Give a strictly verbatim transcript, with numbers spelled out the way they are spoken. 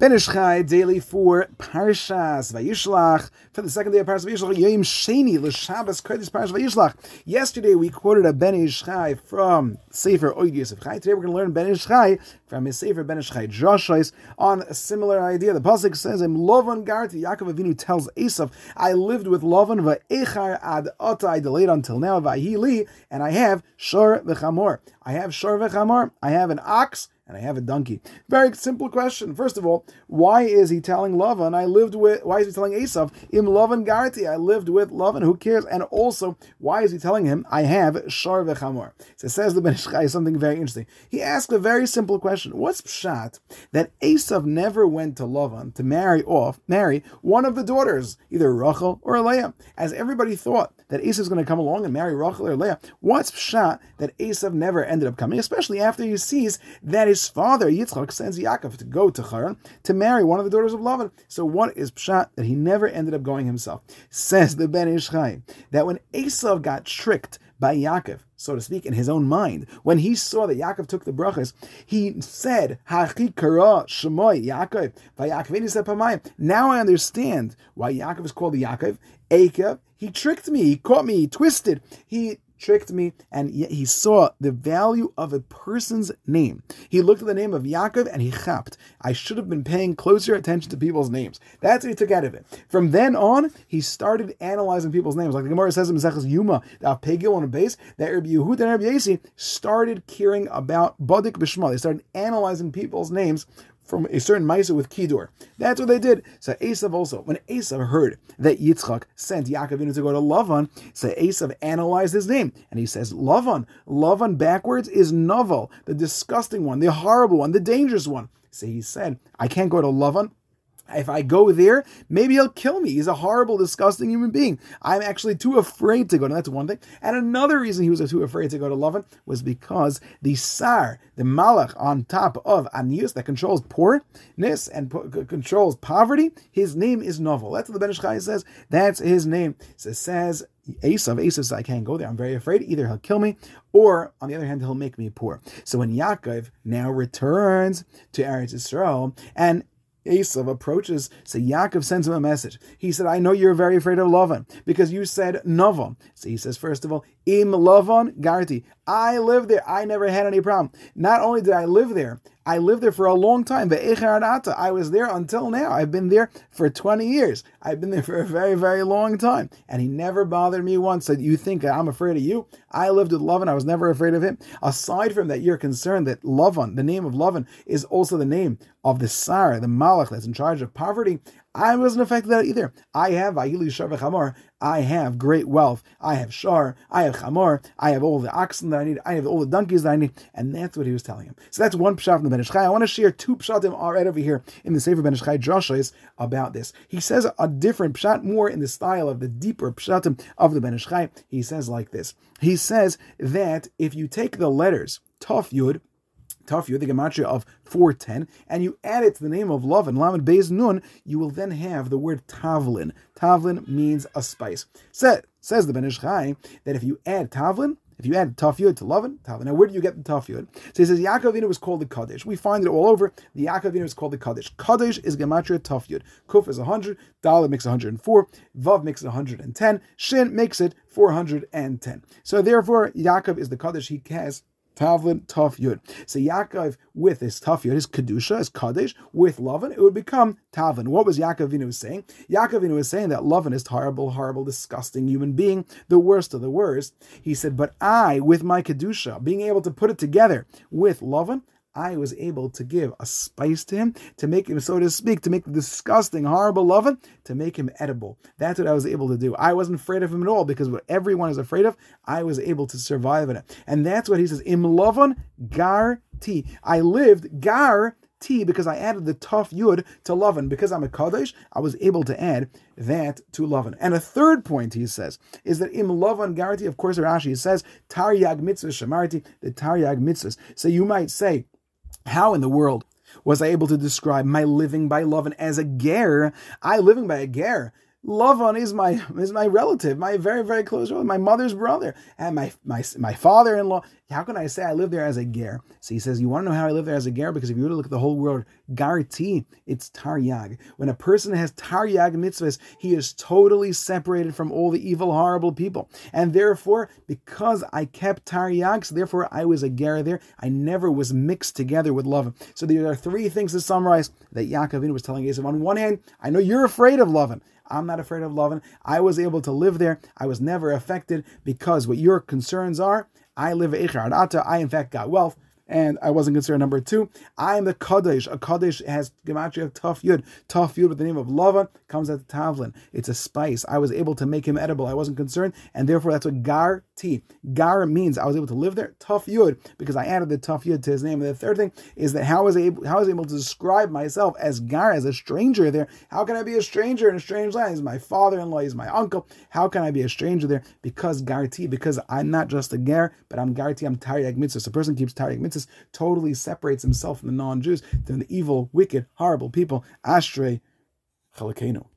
Ben Ish Chai daily for Parshas Vayishlach for the second day of Parshas Vayishlach Yom Sheni L'Shabbos Kodesh Parshas Vayishlach. Yesterday we quoted a Ben Ish Chai from Sefer Oid Yosef Chai. Today we're going to learn Ben Ish Chai from his Sefer Ben Ish Chai Joshua on a similar idea. The pasuk says, "Im Lavan Garti." Yaakov Avinu tells Esav, "I lived with Lavan va'echar ad ata." I delayed until now. Va'hili, and I have shor v'chamor. I have shor v'chamor. I have an ox. And I have a donkey. Very simple question. First of all, why is he telling Lavan, I lived with, why is he telling Esav, Im Lavan Garti, I lived with Lavan, who cares? And also, why is he telling him, I have Shor v'chamor? So it says the Ben Ish Chai something very interesting. He asked a very simple question. What's pshat that Esav never went to Lavan to marry off, marry one of the daughters, either Rachel or Leah? As everybody thought that Esav's going to come along and marry Rachel or Leah, what's pshat that Esav never ended up coming, especially after he sees that his father Yitzchak sends Yaakov to go to Haran to marry one of the daughters of Lavan. So what is pshat that he never ended up going himself? Says the Ben Ish Chai that when Esav got tricked by Yaakov, so to speak, in his own mind, when he saw that Yaakov took the brachas, he said, "Hachi kara shemoy Yaakov." Vayaakov said, "Pamayim." Now I understand why Yaakov is called Yaakov. Eikav, he tricked me, he caught me, he twisted, he tricked me, and yet he saw the value of a person's name. He looked at the name of Yaakov and he chapped. I should have been paying closer attention to people's names. That's what he took out of it. From then on, he started analyzing people's names. Like the Gemara says in Maseches Yuma, the Pegil on a base, that Rabbi Yehuda and Rabbi Yossi started caring about Badik B'Shma. They started analyzing people's names from a certain Maisa with Kidur. That's what they did. So Esav also, when Esav heard that Yitzchak sent Yaakov to go to Lavan, so Esav analyzed his name, and he says, Lavan, Lavan backwards is Novel, the disgusting one, the horrible one, the dangerous one. So he said, I can't go to Lavan. If I go there, maybe he'll kill me. He's a horrible, disgusting human being. I'm actually too afraid to go. And that's one thing. And another reason he was too afraid to go to Lavan was because the Sar, the Malach on top of Anius that controls poorness and po- controls poverty, his name is Novel. That's what the Ben Ish Chai says. That's his name. So it says, Esav, Esav says, I can't go there. I'm very afraid. Either he'll kill me, or on the other hand, he'll make me poor. So when Yaakov now returns to Eretz Yisrael, and Esav approaches, so Yaakov sends him a message. He said, I know you're very afraid of Lavan because you said Novan. So he says, first of all, Im Lavan Garti. I lived there. I never had any problem. Not only did I live there, I lived there for a long time. I was there until now. I've been there for twenty years. I've been there for a very, very long time. And he never bothered me once. Said, you think I'm afraid of you? I lived with Lavan. I was never afraid of him. Aside from that, you're concerned that Lavan, the name of Lavan, is also the name of the Sar, the Malach that's in charge of poverty. I wasn't affected by that either. I have Ayili Shar v'Chamor. I have great wealth. I have Shar. I have Chamor. I have all the oxen that I need. I have all the donkeys that I need. And that's what he was telling him. So that's one pshat from the Ben Ish Chai. I want to share two pshatim right over here in the Sefer Ben Ish Chai Joshua about this. He says a different pshat, more in the style of the deeper pshatim of the Ben Ish Chai. He says like this. He says that if you take the letters Taf Yud, Taf Yud, the gematria of four ten, and you add it to the name of Lavan, Lamed Beis Nun, you will then have the word Tavlin. Tavlin means a spice. So, says the Ben Ish Chai that if you add Tavlin, if you add Taf Yud to Lavan, Tavlin. Now, where do you get the Taf Yud? So he says Yaakov Avinu was called the Kaddish. We find it all over. The Yaakov Avinu is called the Kaddish. Kaddish is gematria Taf Yud. Kuf is one hundred, Dalet makes one hundred four, Vav makes it one hundred ten, Shin makes it four hundred ten. So therefore, Yaakov is the Kaddish. He has Tavlin, Taf Yud. So Yaakov with his Taf Yud, his Kedusha, his Kaddish, with Lavan, it would become Tavlin. What was Yaakov Avinu saying? Yaakov Avinu was saying that Lavan is horrible, horrible, disgusting human being, the worst of the worst. He said, but I, with my Kedusha, being able to put it together with Lavan, I was able to give a spice to him, to make him, so to speak, to make the disgusting, horrible Lavan, to make him edible. That's what I was able to do. I wasn't afraid of him at all, because what everyone is afraid of, I was able to survive in it. And that's what he says, Im Lavan Gar Ti. I lived Gar T, because I added the Taf Yud to Lavan. Because I'm a Kaddish, I was able to add that to Lavan. And a third point, he says, is that Im Lavan Garti, of course, Rashi says, Taryag Mitzvah Shamarti, the Taryag Mitzvahs. So you might say, how in the world was I able to describe my living by Lavan as a ger? I living by a ger. Lavan is my is my relative, my very, very close relative, my mother's brother, and my my my father-in-law. How can I say I live there as a ger? So he says, you want to know how I live there as a ger? Because if you were to look at the whole world, garti, it's taryag. When a person has taryag mitzvahs, he is totally separated from all the evil, horrible people. And therefore, because I kept taryag, so therefore I was a ger there. I never was mixed together with Lavan. So there are three things to summarize that Yaakov was telling Esav. On one hand, I know you're afraid of Lavan. I'm not afraid of Lavan. I was able to live there. I was never affected because what your concerns are, I live at Eichar Adata. I, in fact, got wealth, and I wasn't concerned. Number two, I am the Kaddish. A Kaddish has gematria of Taf Yud. Taf Yud with the name of Lavan comes at the Tavlin. It's a spice. I was able to make him edible. I wasn't concerned, and therefore that's what Gar T. Gar means I was able to live there. Taf Yud, because I added the Taf Yud to his name. And the third thing is that how I was able, how I was able to describe myself as Gar, as a stranger there. How can I be a stranger in a strange land? He's my father-in-law. He's my uncle. How can I be a stranger there? Because Gar T, because I'm not just a Ger, but I'm Gar T. I'm Taryag Mitzvahs. A person keeps Taryag Mitzvahs, totally separates himself from the non-Jews, from the evil, wicked, horrible people. Ashrei Chalakenu.